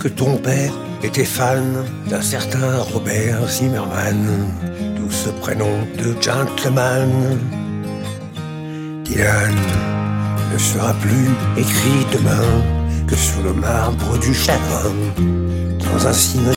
que ton père était fan d'un certain Robert Zimmerman, d'où ce prénom de gentleman. Dylan ne sera plus écrit demain que sur le marbre du chagrin, dans un cimetière